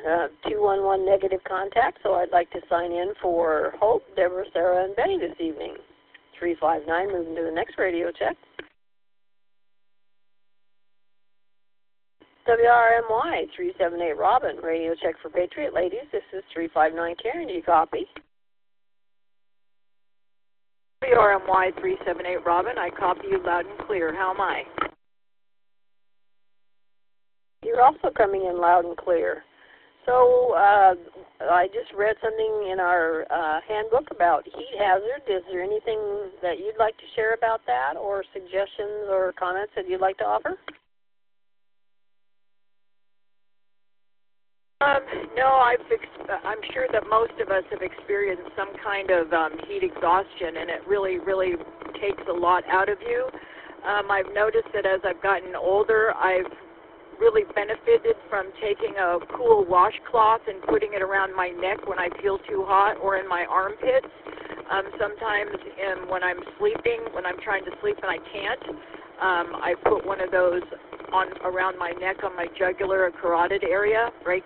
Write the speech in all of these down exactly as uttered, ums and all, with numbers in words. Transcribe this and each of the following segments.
uh, two one one negative contact, so I'd like to sign in for Hope, Deborah, Sarah, and Betty this evening. three five nine, moving to the next radio check. W R M Y three seven eight Robin, radio check for Patriot. Ladies, this is three five nine Karen. Do you copy? W R M Y three seven eight Robin, I copy you loud and clear. How am I? You're also coming in loud and clear. So uh, I just read something in our uh, handbook about heat hazard. Is there anything that you'd like to share about that, or suggestions or comments that you'd like to offer? Um, no, I've ex- I'm sure that most of us have experienced some kind of um, heat exhaustion, and it really, really takes a lot out of you. Um, I've noticed that as I've gotten older, I've really benefited from taking a cool washcloth and putting it around my neck when I feel too hot, or in my armpits. Um, sometimes in, when I'm sleeping, when I'm trying to sleep and I can't, um, I put one of those on around my neck, on my jugular or carotid area, right?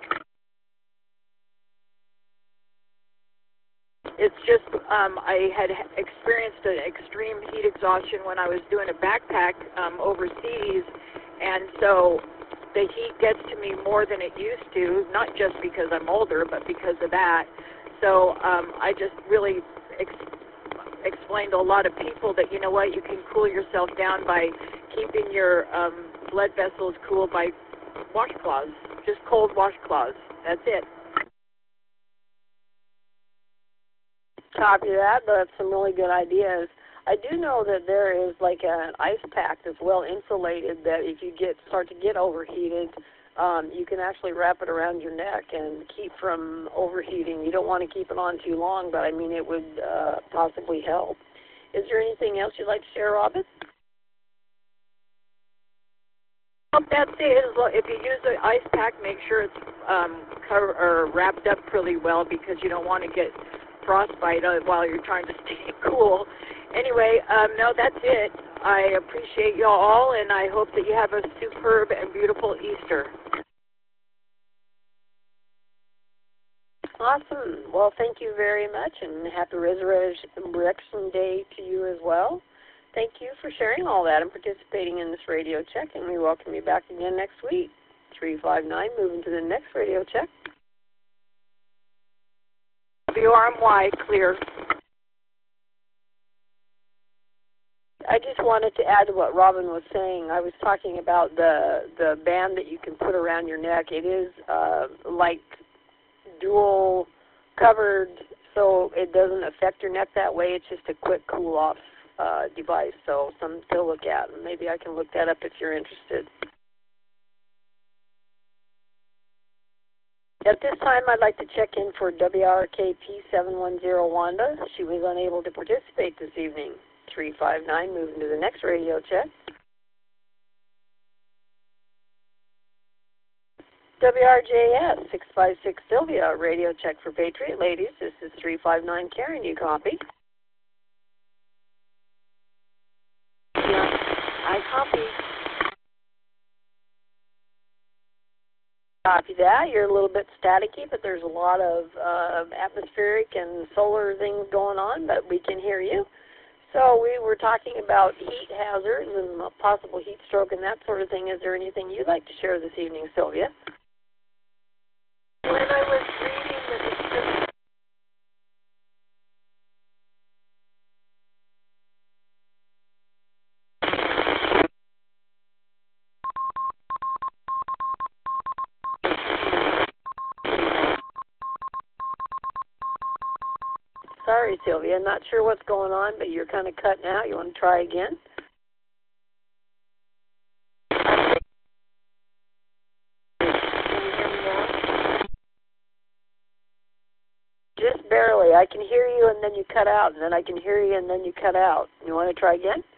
It's just um, I had experienced an extreme heat exhaustion when I was doing a backpack um, overseas, and so the heat gets to me more than it used to, not just because I'm older, but because of that. So um, I just really ex explained to a lot of people that, you know what, you can cool yourself down by keeping your um, blood vessels cool by washcloths, just cold washcloths. That's it. Copy that. That's some really good ideas. I do know that there is like an ice pack that's well insulated that if you get start to get overheated, um, you can actually wrap it around your neck and keep from overheating. You don't want to keep it on too long, but I mean it would uh, possibly help. Is there anything else you'd like to share, Robin? Well, that's it. If you use an ice pack, make sure it's um, cover, or wrapped up pretty well, because you don't want to get frostbite while you're trying to stay cool. Anyway, um, no, that's it. I appreciate you all, and I hope that you have a superb and beautiful Easter. Awesome. Well, thank you very much, and happy Resurrection Day to you as well. Thank you for sharing all that and participating in this radio check, and we welcome you back again next week. three five nine, moving to the next radio check. W R M Y, clear. I just wanted to add to what Robin was saying. I was talking about the the band that you can put around your neck. It is uh, like dual covered, so it doesn't affect your neck that way. It's just a quick cool off uh, device. So something to look at. Maybe I can look that up if you're interested. At this time, I'd like to check in for W R K P seven one zero Wanda. She was unable to participate this evening. three five nine, moving to the next radio check. W R J S six five six Sylvia, radio check for Patriot. Ladies, this is three five nine Karen. You copy? Yeah, I copy. Copy that. You're a little bit staticky, but there's a lot of uh, atmospheric and solar things going on, but we can hear you. So we were talking about heat hazards and possible heat stroke and that sort of thing. Is there anything you'd like to share this evening, Sylvia? When I was reading the description, Sorry, Sylvia. Not sure what's going on, but you're kind of cutting out. You want to try again? Just barely. I can hear you and then you cut out, and then I can hear you and then you cut out. You want to try again?